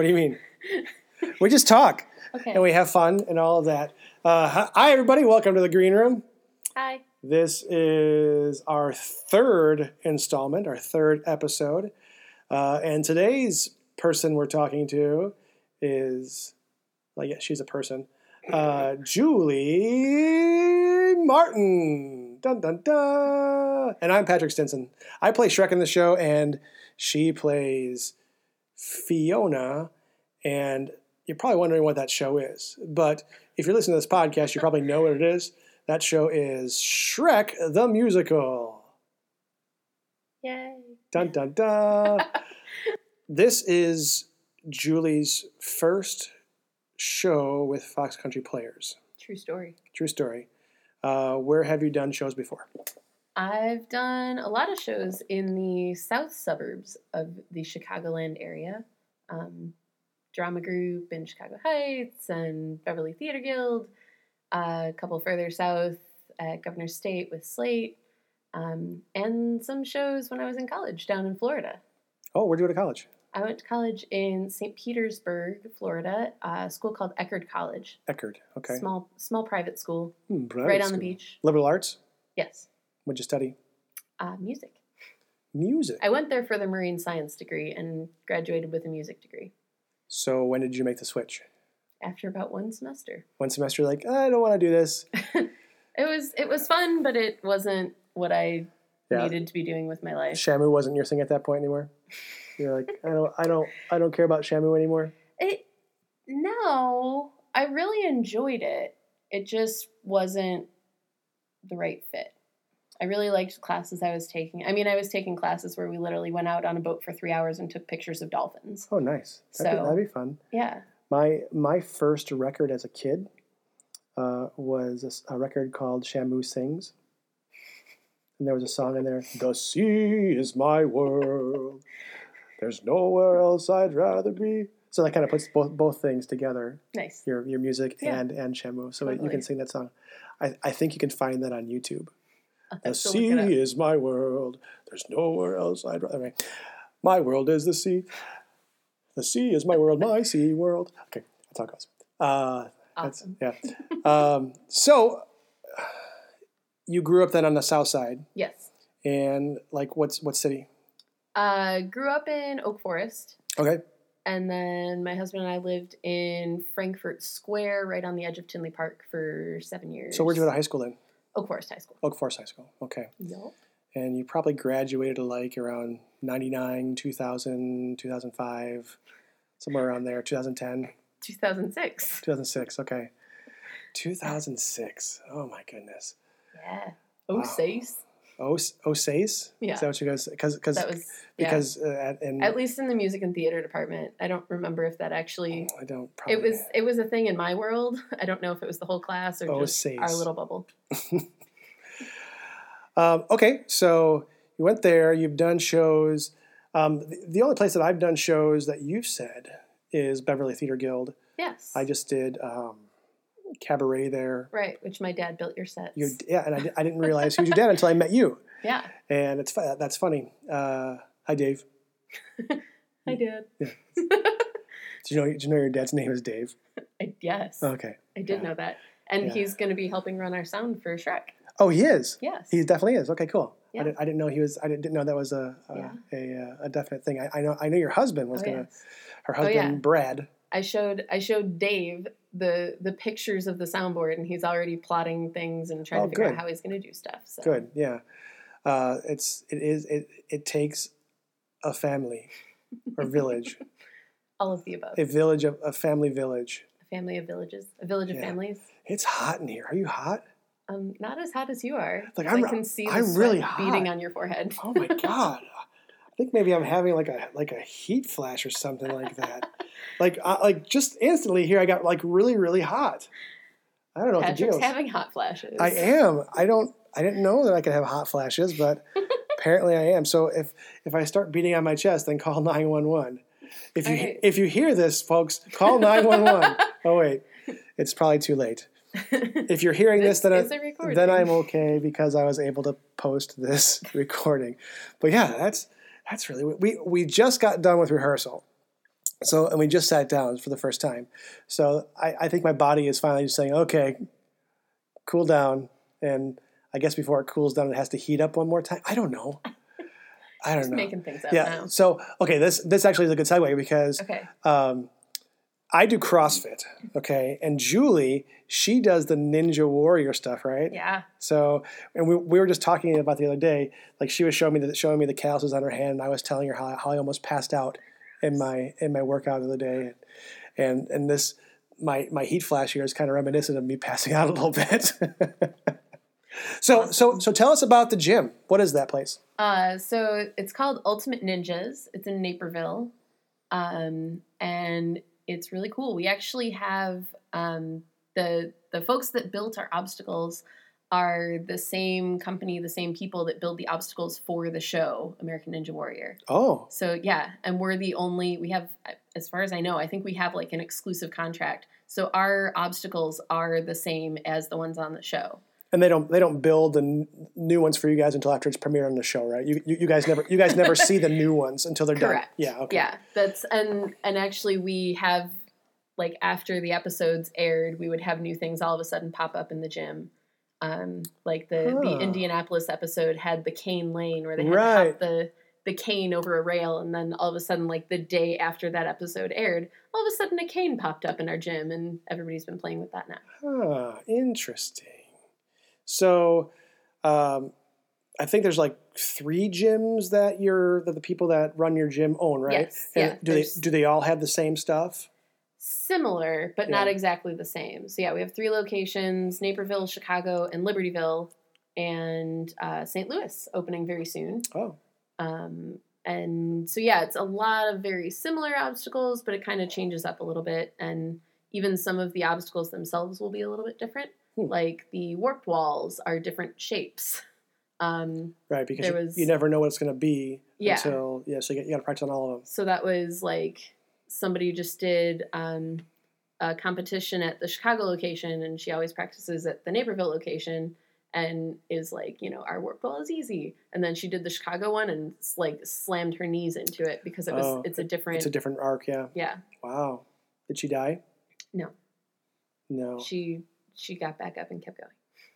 What do you mean? We just talk. Okay. And we have fun and all of that. Hi, everybody. Welcome to the Green Room. Hi. This is our third installment, our third episode. And today's person we're talking to is, well, yeah, she's a person, Julie Martin. Dun, dun, dun. And I'm Patrick Stinson. I play Shrek in the show, and she plays Fiona. And you're probably wondering what that show is. But if you're listening to this podcast, you probably know what it is. That show is Shrek the Musical. Yay. Dun, dun, dun. This is Julie's first show with Fox Country Players. True story. True story. Where have you done shows before? I've done a lot of shows in the south suburbs of the Chicagoland area. Drama Group in Chicago Heights and Beverly Theater Guild. A couple further south at Governor's State with Slate. And some shows when I was in college down in Florida. Oh, where'd you go to college? I went to college in St. Petersburg, Florida, a school called Eckerd College. Eckerd, okay. Small private school, Private right on school. the beach. Liberal arts? Yes. What'd you study? Music. Music. I went there for the marine science degree and graduated with a music degree. So when did you make the switch? After about one semester. One semester, like, I don't want to do this. It was fun, but it wasn't what I needed to be doing with my life. Shamu wasn't your thing at that point anymore? You're like, I don't care about Shamu anymore? No, I really enjoyed it. It just wasn't the right fit. I really liked classes I was taking. I mean, I was taking classes where we literally went out on a boat for 3 hours and took pictures of dolphins. Oh, nice. That'd be fun. Yeah. My first record as a kid was a record called Shamu Sings. And there was a song in there, The sea is my world. There's nowhere else I'd rather be. So that kind of puts both things together. Nice. Your music and Shamu. So totally. you can sing that song. I think you can find that on YouTube. The So sea is my world. There's nowhere else I'd rather be. My world is the sea. The sea is my world, my sea world. Okay, that's how it goes. Awesome. So you grew up then on the south side. Yes. And like what city? Grew up in Oak Forest. Okay. And then my husband and I lived in Frankfurt Square, right on the edge of Tinley Park, for 7 years. So where'd you go to high school then? Oak Forest High School. Oak Forest High School. Okay. Yep. And you probably graduated like around 99, 2000, 2005, somewhere around there, 2010. 2006. 2006, okay. 2006. Oh my goodness. Yeah. Wow. Osace. Osace? Yeah. Is that what you guys? Because at least in the music and theater department, I don't remember if that actually. I don't. Probably. It was a thing in my world. I don't know if it was the whole class or just Osace. our little bubble. Okay, so you went there. You've done shows. The only place that I've done shows that you've said is Beverly Theater Guild. Yes. I just did cabaret there. Right, which my dad built your sets. And I didn't realize he was your dad until I met you. Yeah. And that's funny. Hi, Dave. Hi, Dad. Yeah. Did you know your dad's name is Dave? Yes. Okay. I did know that. And he's going to be helping run our sound for Shrek. Oh, he is? Yes. He definitely is. Okay, cool. Yeah. I didn't know he was. I didn't know that was a definite thing. I know your husband was gonna. Yes. Her husband Brad. I showed Dave the pictures of the soundboard, and he's already plotting things and trying to figure out how he's going to do stuff. So. Good, yeah. It takes a family or village. All of the above. A family village. A family of villages. A village of families. It's hot in here. Are you hot? Not as hot as you are. Like I can see the sweat really hot. beating on your forehead. Oh my god! I think maybe I'm having like a heat flash or something like that. like just instantly here, I got like really really hot. I don't know what the deal is. Patrick's having hot flashes. I am. I didn't know that I could have hot flashes, but apparently I am. So if I start beating on my chest, then call 911. If you hear this, folks, call 911. Oh wait, it's probably too late. If you're hearing this, then I'm okay because I was able to post this recording. But yeah, that's really we just got done with rehearsal, So, and we just sat down for the first time. So I think my body is finally just saying, okay, cool down. And I guess before it cools down, it has to heat up one more time. I don't know. Just making things up Yeah. now. So, okay, this actually is a good segue because Okay. I do CrossFit, okay? And Julie, she does the Ninja Warrior stuff, right? Yeah. So, and we were just talking about the other day, like she was showing me the calluses on her hand, and I was telling her how I almost passed out in my workout of the day. And this, my heat flash here is kind of reminiscent of me passing out a little bit. So tell us about the gym. What is that place? So it's called Ultimate Ninjas. It's in Naperville. And it's really cool. We actually have the folks that built our obstacles are the same company, the same people that build the obstacles for the show, American Ninja Warrior. Oh. So yeah, and we have, as far as I know, I think we have like an exclusive contract. So our obstacles are the same as the ones on the show. And they don't build the new ones for you guys until after it's premiered on the show, right? You guys never see the new ones until they're Correct. done. Yeah. Okay. Yeah, that's and actually we have, like, after the episodes aired, we would have new things all of a sudden pop up in the gym. Like the Indianapolis episode had the cane lane where they had to hop the cane over a rail, and then all of a sudden, like the day after that episode aired, all of a sudden a cane popped up in our gym, and everybody's been playing with that now. Interesting. So, I think there's like 3 gyms that the people that run your gym own, right? Yes. And yeah. do they all have the same stuff? Similar, but not exactly the same. So yeah, we have 3 locations: Naperville, Chicago, and Libertyville, and St. Louis opening very soon. Oh. And so yeah, it's a lot of very similar obstacles, but it kind of changes up a little bit, and even some of the obstacles themselves will be a little bit different. Like the warped walls are different shapes. Right, because you never know what it's going to be until so you got to practice on all of them. So that was like somebody just did a competition at the Chicago location, and she always practices at the Naperville location, and is like, our warped wall is easy. And then she did the Chicago one and like slammed her knees into it because it's a different arc. Yeah. Yeah. Wow. Did she die? No. She got back up and kept going.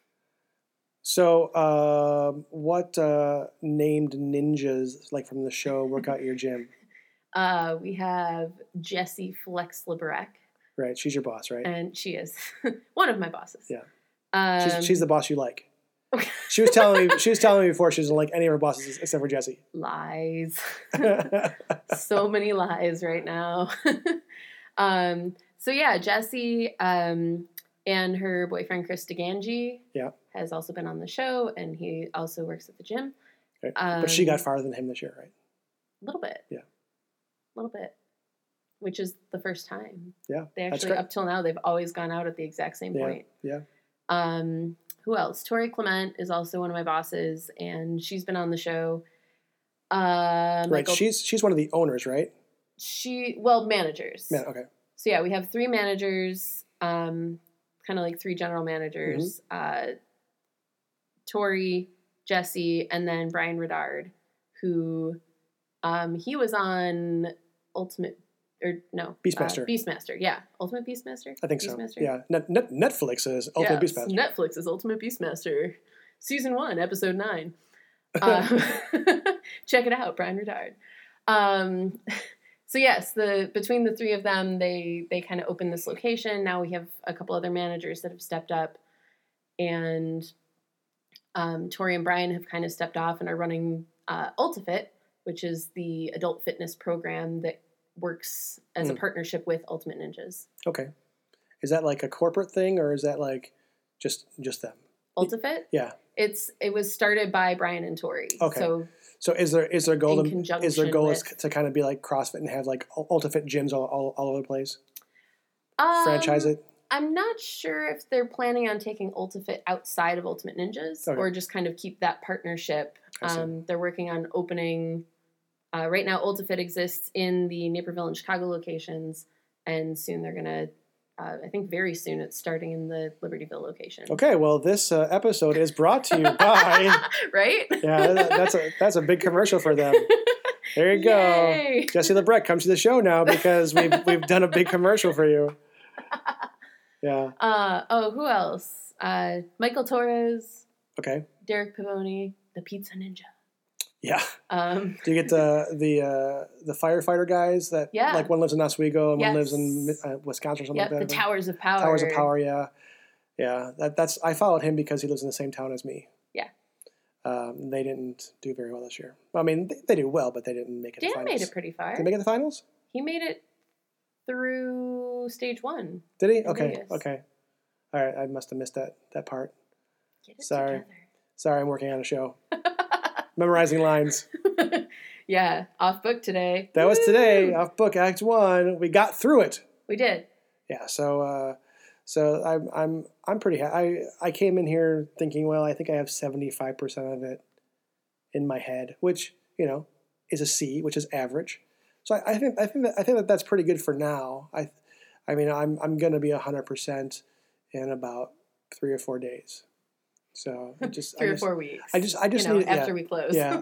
So, what named ninjas, like from the show, work out at your gym? We have Jessie Flex Liberec. Right, she's your boss, right? And she is one of my bosses. Yeah, she's the boss you like. She was telling me before she doesn't like any of her bosses except for Jessie. Lies. So many lies right now. So yeah, Jessie. And her boyfriend, Chris DeGangi, has also been on the show, and he also works at the gym. Okay. But she got farther than him this year, right? A little bit. Yeah. A little bit. Which is the first time. Yeah. They actually, up till now, they've always gone out at the exact same point. Yeah. Who else? Tori Clement is also one of my bosses, and she's been on the show. Right. She's one of the owners, right? Managers. Okay. So yeah, we have 3 managers. Kind of like 3 general managers, Tori, Jessie, and then Brian Redard, who he was on Beastmaster. Beastmaster, yeah. Ultimate Beastmaster? I think Beastmaster? So, yeah. Netflix is Ultimate Beastmaster. Netflix is Ultimate Beastmaster. Season 1, Episode 9. Check it out, Brian Redard. So yes, between the 3 of them, they kind of opened this location. Now we have a couple other managers that have stepped up, and Tori and Brian have kind of stepped off and are running Ultifit, which is the adult fitness program that works as a partnership with Ultimate Ninjas. Okay, is that like a corporate thing, or is that like just them? Ultifit? Yeah, it was started by Brian and Tori. Okay. So is their goal to kind of be like CrossFit and have like Ultimate gyms all over the place? Franchise it? I'm not sure if they're planning on taking Ultifit outside of Ultimate Ninjas or just kind of keep that partnership. They're working on opening. Right now, Ultifit exists in the Naperville and Chicago locations, and soon they're going to. I think very soon it's starting in the Libertyville location. Okay, well, this episode is brought to you by... Right? Yeah, that's a big commercial for them. There you Yay! go. Jesse LeBrec comes to the show now because we've done a big commercial for you. Yeah. Who else? Michael Torres, Okay. Derek Pavoni, the Pizza Ninja. Yeah. Do you get the firefighter guys that like one lives in Oswego and one lives in Wisconsin or something like that? The Towers of Power. Towers of Power, yeah. Yeah. That's I followed him because he lives in the same town as me. Yeah. They didn't do very well this year. I mean, they do well, but they didn't make it to the finals. Dan made it pretty far. Did they make it to the finals? He made it through stage 1. Did he? Okay. Vegas. Okay. All right. I must have missed that part. Get it Sorry. together. Sorry, I'm working on a show. Memorizing lines. Yeah. Off book today. That was today. Off book, Act 1. We got through it. We did. Yeah. So I'm pretty happy. I came in here thinking, well, I think I have 75% of it in my head, which is a C, which is average. So I think that that's pretty good for now. I mean I'm gonna be 100% in about 3 or 4 days. So just 3 or 4 weeks. I just need after we close. Yeah.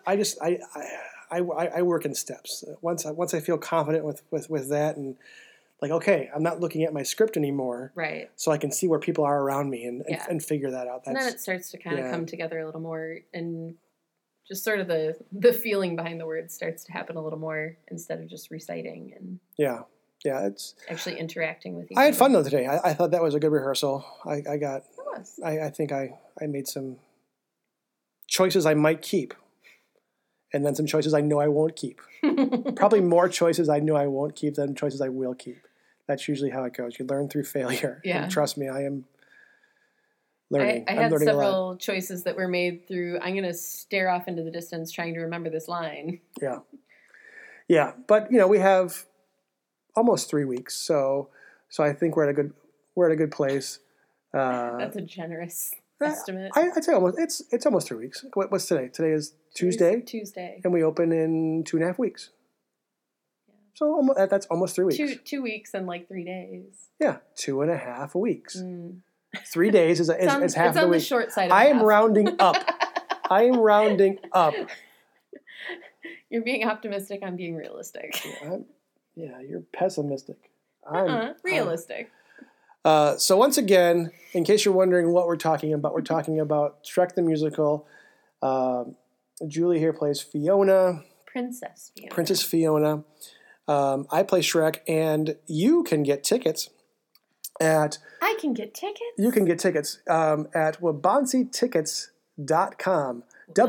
I work in steps. Once I feel confident with that and like, okay, I'm not looking at my script anymore. Right. So I can see where people are around me and figure that out. And then it starts to kind of come together a little more, and just sort of the feeling behind the words starts to happen a little more instead of just reciting and it's actually interacting with each other. I had other. fun though today. I thought that was a good rehearsal. I think I made some choices I might keep. And then some choices I know I won't keep. Probably more choices I know I won't keep than choices I will keep. That's usually how it goes. You learn through failure. Yeah. And trust me, I am learning. I I'm had learning several choices that were made through, I'm going to stare off into the distance trying to remember this line. Yeah. Yeah. But, we have almost 3 weeks. So I think we're at a good place. That's a generous estimate. I'd say it's almost 3 weeks. What's today? Today is Tuesday. Tuesday. And we open in 2.5 weeks. Yeah. So that's almost 3 weeks. 2 weeks and like 3 days. Yeah, 2.5 weeks. 3 days is half of the week. It's on the short side of I am rounding up. I am rounding up. You're being optimistic. I'm being realistic. Yeah, you're pessimistic. Realistic. So once again, in case you're wondering what we're talking about Shrek the Musical. Julie here plays Fiona. Princess Fiona. I play Shrek, and you can get tickets at... I can get tickets? You can get tickets at WabonseeTickets.com.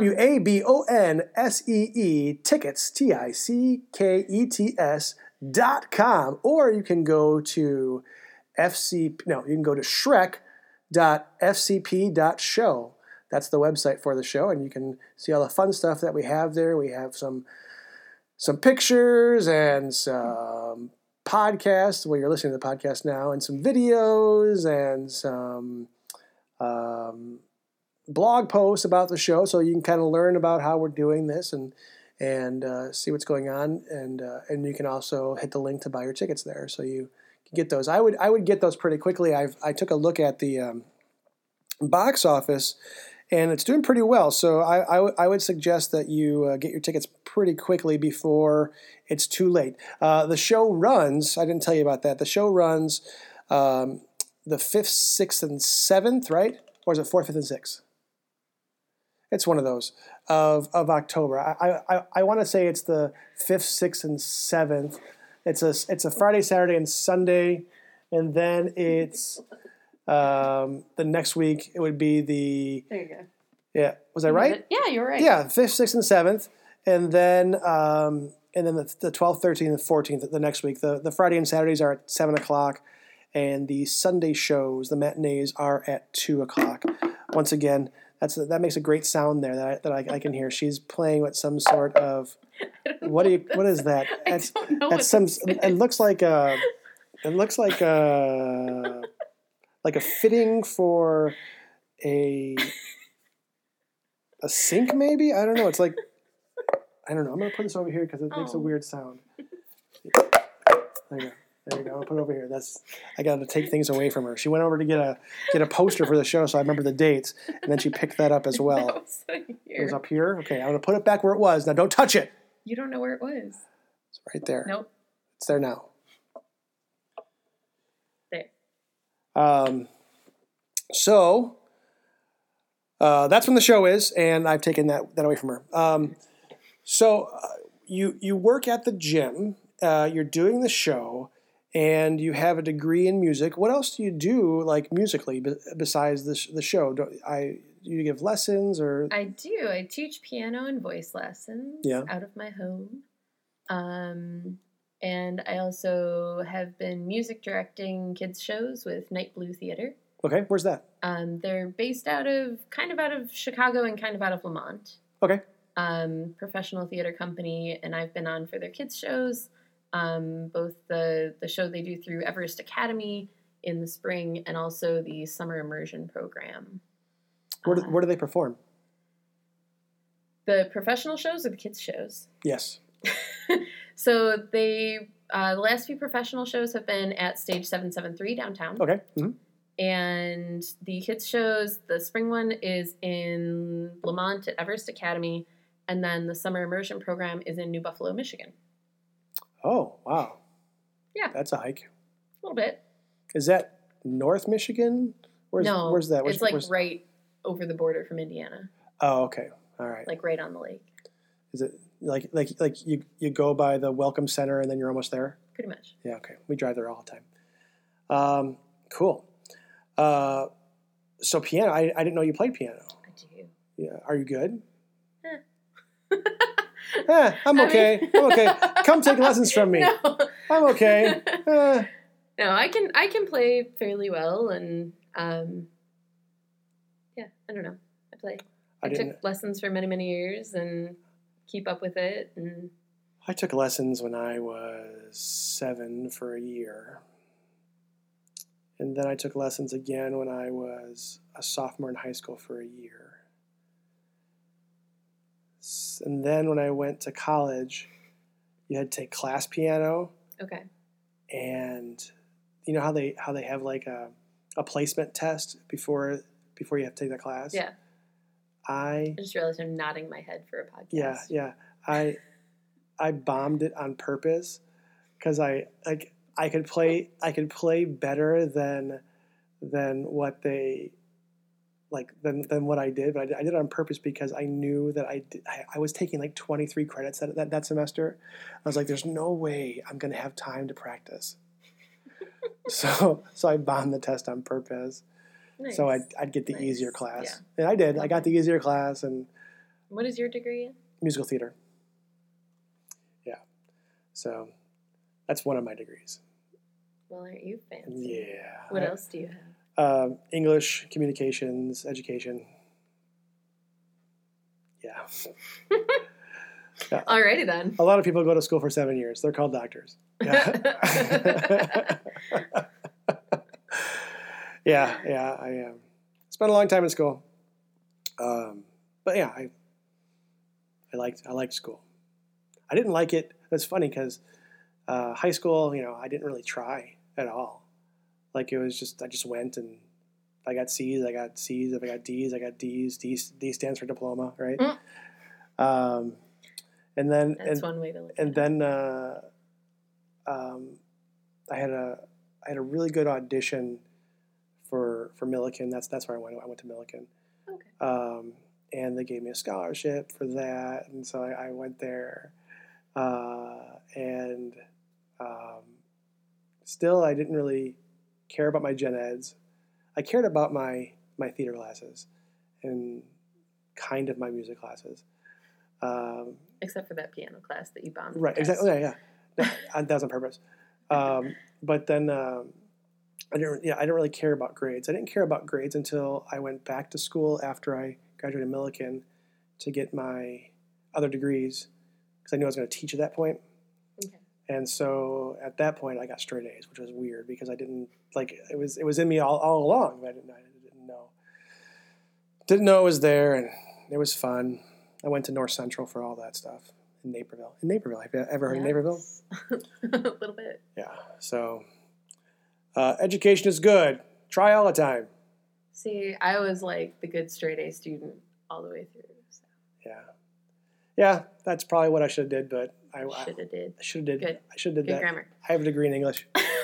WABONSEE tickets, TICKETS.com. Or you can go to Shrek.fcp.show. That's the website for the show, and you can see all the fun stuff that we have there. We have some pictures and some podcasts, where you're listening to the podcast now, and some videos and some blog posts about the show, so you can kind of learn about how we're doing this and see what's going on, and you can also hit the link to buy your tickets there, so you can get those. I would get those pretty quickly. I took a look at the box office, and it's doing pretty well. So I would suggest that you get your tickets pretty quickly before it's too late. The show runs, I didn't tell you about that, the show runs the 5th, 6th, and 7th, right? Or is it 4th, 5th, and 6th? It's one of those of October. I want to say it's the 5th, 6th, and 7th. It's a Friday, Saturday, and Sunday, and then it's... the next week it would be the... There you go. Yeah, was I right? Yeah, you're right. Yeah, 5th, 6th, and 7th, and then the 12th, 13th, and 14th the next week. The Friday and Saturdays are at 7 o'clock, and the Sunday shows, the matinees, are at 2 o'clock. Once again, that makes a great sound there that I can hear. She's playing with some sort of... What is that? I don't know what it looks like a... It looks like a fitting for a sink, maybe? I don't know. It's like, I don't know. I'm going to put this over here because it makes a weird sound. There you go. I'm going to put it over here. I got to take things away from her. She went over to get a poster for the show, so I remember the dates, and then she picked that up as well. It was up here? Okay, I'm going to put it back where it was. Now, don't touch it. You don't know where it was. It's right there. Nope. It's there now. There. So that's when the show is, and I've taken that away from her. So you work at the gym, you're doing the show, and you have a degree in music. What else do you do, like musically, besides the show? Do you give lessons or? I do. I teach piano and voice lessons out of my home. And I also have been music directing kids shows with Night Blue Theater. Okay, where's that? They're based out of Chicago and kind of out of Lamont. Okay. Professional theater company, and I've been on for their kids shows. Both the show they do through Everest Academy in the spring and also the summer immersion program. Where do they perform? The professional shows or the kids shows? Yes. So the last few professional shows have been at Stage 773 downtown. Okay. Mm-hmm. And the kids shows, the spring one is in Lamont at Everest Academy, and then the summer immersion program is in New Buffalo, Michigan. Oh, wow. Yeah. That's a hike. A little bit. Is that North Michigan? Where's that? It's like right over the border from Indiana. Oh, okay. All right. Like right on the lake. Is it like you go by the Welcome Center and then you're almost there? Pretty much. Yeah, okay. We drive there all the time. Cool. So piano, I didn't know you played piano. I do. Yeah. Are you good? I'm okay. I'm okay. Come take lessons from me. No. I'm okay. No, I can play fairly well, and yeah, I don't know. I play. I took lessons for many, many years and keep up with it. And I took lessons when I was 7 for a year. And then I took lessons again when I was a sophomore in high school for a year. And then when I went to college, you had to take class piano. Okay. And you know how they have like a placement test before you have to take that class? Yeah. I just realized I'm nodding my head for a podcast. Yeah. I bombed it on purpose because I could play better than what they than what I did, but I did it on purpose because I knew that I was taking like 23 credits that semester. I was like, there's no way I'm going to have time to practice. so I bombed the test on purpose. Nice. So I'd get the easier class. Yeah. And I did. I got the easier class. And what is your degree in? Musical theater. Yeah. So that's one of my degrees. Well, aren't you fancy? Yeah. What else do you have? English, communications, education. Yeah. Yeah. Alrighty then. A lot of people go to school for 7 years. They're called doctors. Yeah. Yeah. I spent a long time in school. But yeah, I liked school. I didn't like it. It's funny because high school, I didn't really try at all. Like it was just I just went, and if I got C's, I got C's. If I got D's, I got D's. D stands for diploma, right? Mm. And then that's one way to look. And then I had a really good audition for Millikan. That's where I went. I went to Millikan. Okay. And they gave me a scholarship for that, and so I went there. And still, I didn't really care about my gen eds. I cared about my theater classes and kind of my music classes. Except for that piano class that you bombed. Right, exactly. Yeah. That was on purpose. But then I didn't really care about grades. I didn't care about grades until I went back to school after I graduated Millikan to get my other degrees because I knew I was going to teach at that point. Okay. And so at that point, I got straight A's, which was weird because I didn't it was in me all along, but I didn't know. Didn't know it was there, and it was fun. I went to North Central for all that stuff in Naperville. Have you ever heard of Naperville? A little bit. Yeah. So education is good. Try all the time. See, I was like the good straight A student all the way through. So. Yeah, that's probably what I should have did, but I Should have did. should have did. Good. I should have did Good that. grammar. I have a degree in English.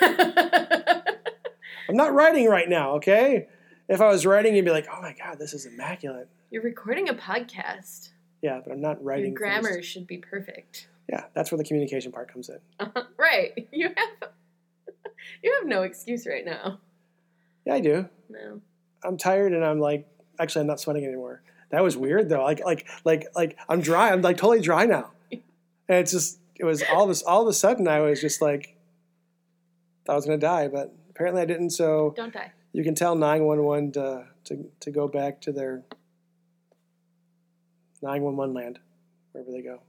I'm not writing right now, okay? If I was writing, you'd be like, oh my God, this is immaculate. You're recording a podcast. Yeah, but I'm not writing. Your grammar should be perfect. Yeah, that's where the communication part comes in. Right. You have no excuse right now. Yeah, I do. No. I'm tired and I'm like, actually, I'm not sweating anymore. That was weird though. Like I'm dry. I'm like totally dry now. And it's just, it was all of a sudden I was just like, thought I was going to die, but apparently I didn't. So Don't die. you can tell 911 to go back to their 911 land, wherever they go.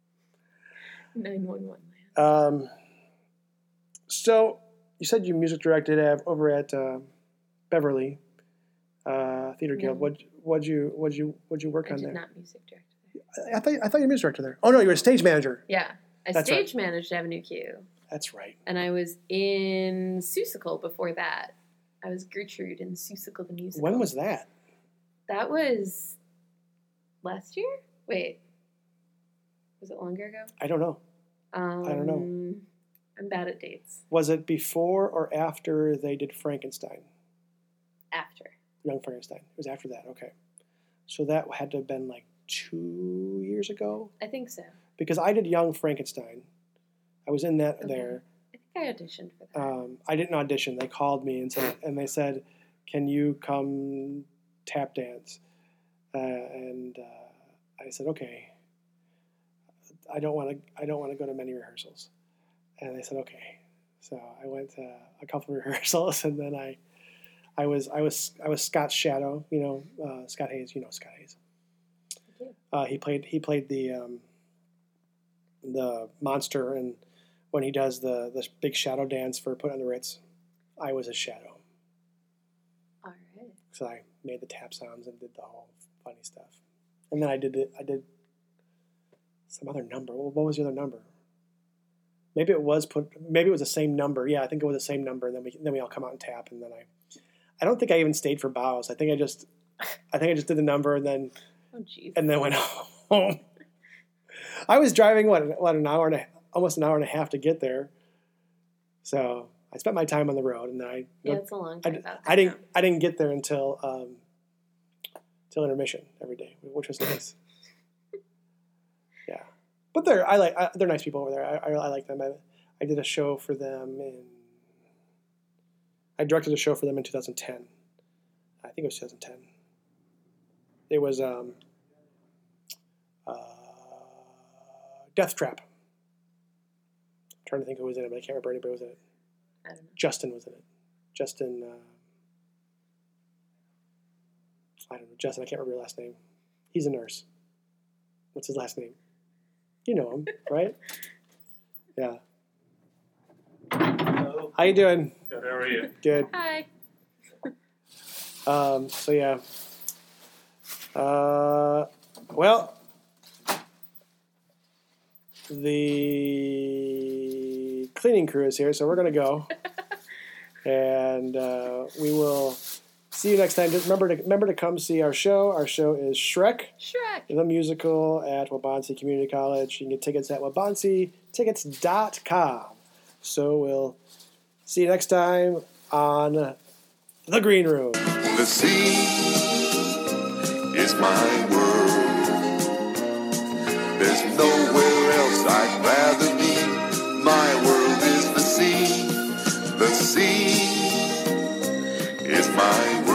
911 land. So you said you music directed over at Beverly Theater Guild. No. What'd you work I on did there? not music direct there. I thought you were a music director there. Oh no, you were a stage manager. Yeah. I That's right. stage managed Avenue Q. That's right. And I was in Seussical before that. I was Gertrude in Seussical the Musical. When was that? That was last year? Wait. Was it longer ago? I don't know. I don't know. I'm bad at dates. Was it before or after they did Frankenstein? After. Young Frankenstein. It was after that. Okay. So that had to have been like 2 years ago? I think so. Because I did Young Frankenstein. I was in that there. I think I auditioned for that. I didn't audition. They called me and they said, "Can you come tap dance?" And I said, "Okay." I don't want to go to many rehearsals. And they said, "Okay." So I went to a couple of rehearsals, and then I was Scott's shadow. Scott Hayes. You know Scott Hayes. He played the monster, and when he does the big shadow dance for Put on the Ritz, I was his shadow. All right. So I made the tap sounds and did the whole funny stuff, and then I did some other number. What was the other number? Maybe it was the same number. Yeah, I think it was the same number. And then we all come out and tap, and then I don't think I even stayed for bows. I think I just did the number and then went home. I was driving an hour and almost an hour and a half to get there. So I spent my time on the road, and then it's a long time. I didn't get there until intermission every day, which was nice. Yeah, but they're nice people over there. I like them. I did a show for them I directed a show for them in 2010. I think it was 2010. It was Death Trap. I'm trying to think who was in it, but I can't remember anybody who was in it. I don't know. Justin was in it. Justin, I don't know. Justin, I can't remember your last name. He's a nurse. What's his last name? You know him, right? Yeah. Hello. How you doing? Good, how are you? Good. Hi. So yeah. Well, the cleaning crew is here, so we're gonna go, and we will see you next time. Just remember to come see our show. Our show is Shrek the Musical at Waubonsee Community College. You can get tickets at WaubonseeTickets.com. So we'll see you next time on The Green Room. The sea is my world. There's nowhere else I'd rather be. My world is the sea. The sea is my world.